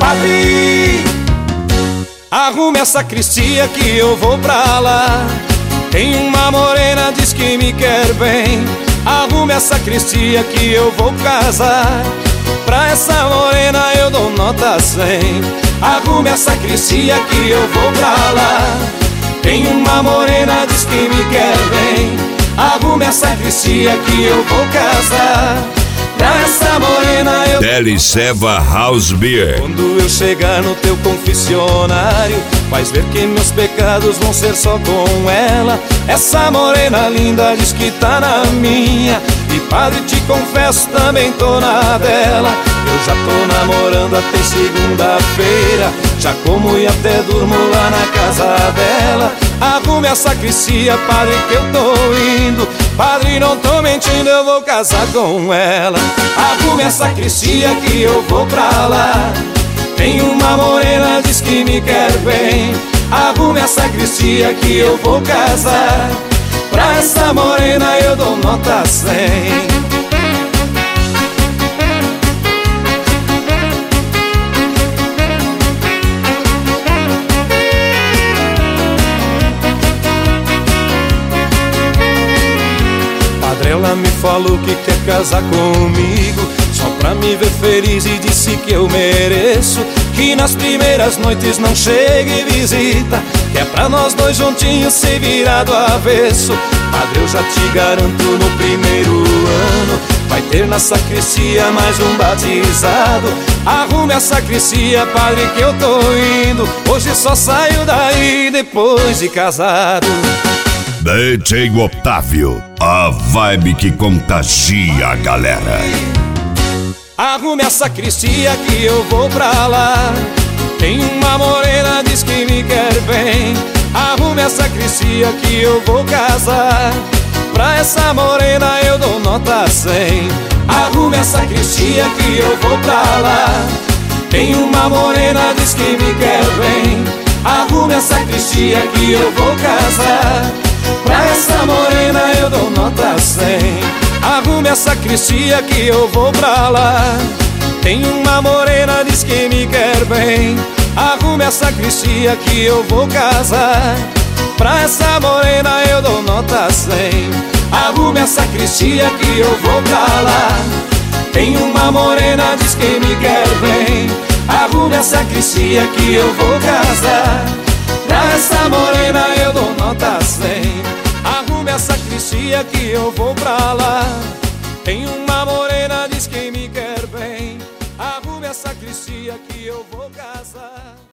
Padre, arrume a sacristia que eu vou pra lá. Tem uma morena, diz que me quer bem. Arrume a sacristia que eu vou casar. Pra essa morena eu dou nota 100. Arrume a sacristia que eu vou pra lá. Tem uma morena, diz que me quer bem. Arrume a sacristia que eu vou casar. Pra essa morena eu... Deliceva House Beer. Quando eu chegar no teu confessionário, vais ver que meus pecados vão ser só com ela. Essa morena linda diz que tá na minha. E padre, te confesso, também tô na dela. Eu já tô namorando até segunda-feira. Já como e até durmo lá na casa dela. Arrume a sacristia, padre, que eu tô indo. Padre, não tô mentindo, eu vou casar com ela. Arrume a sacristia que eu vou pra lá. Tem uma morena, diz que me quer bem. Arrume a sacristia que eu vou casar. Pra essa morena eu dou nota 100. Ela me falou que quer casar comigo, só pra me ver feliz, e disse que eu mereço. Que nas primeiras noites não chegue visita, que é pra nós dois juntinhos se virar do avesso. Padre, eu já te garanto, no primeiro ano vai ter na sacristia mais um batizado. Arrume a sacristia, padre, que eu tô indo. Hoje só saio daí depois de casado. DJ Otávio, a vibe que contagia a galera. Arrume a sacristia que eu vou pra lá. Tem uma morena, diz que me quer bem. Arrume a sacristia que eu vou casar. Pra essa morena eu dou nota 100. Arrume a sacristia que eu vou pra lá. Tem uma morena, diz que me quer bem. Arrume a sacristia que eu vou casar. Pra essa morena eu dou nota 100. Arrume a sacristia que eu vou pra lá. Tem uma morena, diz que me quer bem. Arrume a sacristia que eu vou casar. Pra essa morena eu dou nota 100. Arrume a sacristia que eu vou pra lá. Tem uma morena, diz que me quer bem. Arrume a sacristia que eu vou casar. Pra essa morena eu dou nota 100. Arrume a sacristia que eu vou pra lá. Tem uma morena, diz que me quer bem. Arrume a sacristia que eu vou casar.